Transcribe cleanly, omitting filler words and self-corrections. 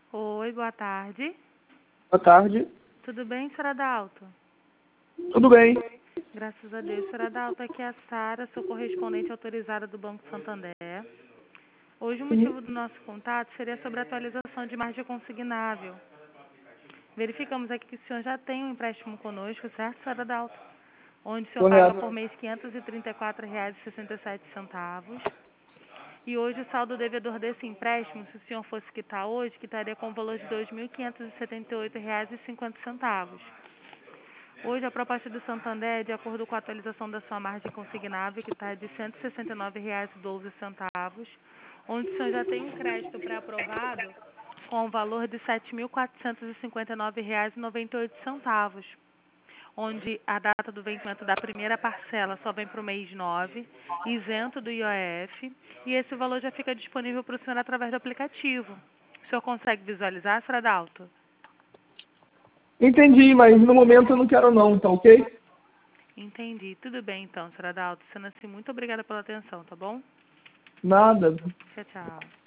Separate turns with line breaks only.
Oi, boa tarde.
Boa tarde.
Tudo bem, senhora Adalto?
Tudo bem?
Graças a Deus. Senhora Adalto, aqui é a Sara, sou correspondente autorizada do Banco Santander. Hoje o motivo do nosso contato seria sobre a atualização de margem consignável. Verificamos aqui que o senhor já tem um empréstimo conosco, certo, senhora Adalto? Onde o senhor paga
Correto.
por mês R$ 534,67. E hoje o saldo devedor desse empréstimo, se o senhor fosse quitar hoje, quitaria com o valor de R$ 2.578,50. Hoje a proposta do Santander é de acordo com a atualização da sua margem consignável, que está de R$ 169,12, onde o senhor já tem um crédito pré-aprovado com o valor de R$ 7.459,98, onde a data do vencimento da primeira parcela só vem para o mês 9, isento do IOF, e esse valor já fica disponível para o senhor através do aplicativo. O senhor consegue visualizar, senhora Adalto?
Entendi, mas no momento eu não quero não, tá ok?
Entendi. Tudo bem, então, senhora Adalto. Sendo assim, muito obrigada pela atenção, tá bom?
Nada.
Tchau, tchau.